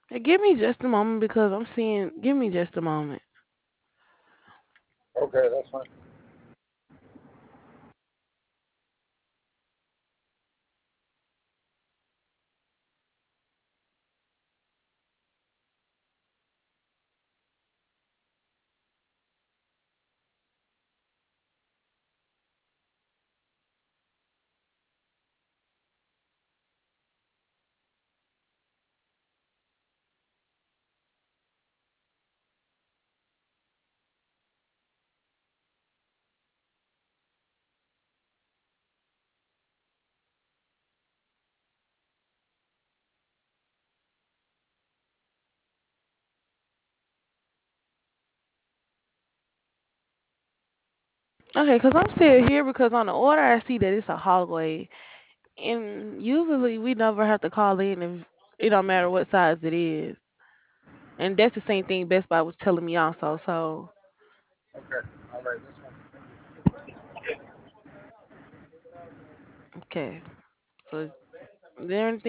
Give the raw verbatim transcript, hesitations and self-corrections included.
Hey, give me just a moment because I'm seeing. Give me just a moment. Okay, that's fine. Okay, because I'm still here because on the order I see that it's a hallway, and usually we never have to call in if it don't matter what size it is. And that's the same thing Best Buy was telling me also. So Okay, all right, that's fine. Thank you. okay, so is there anything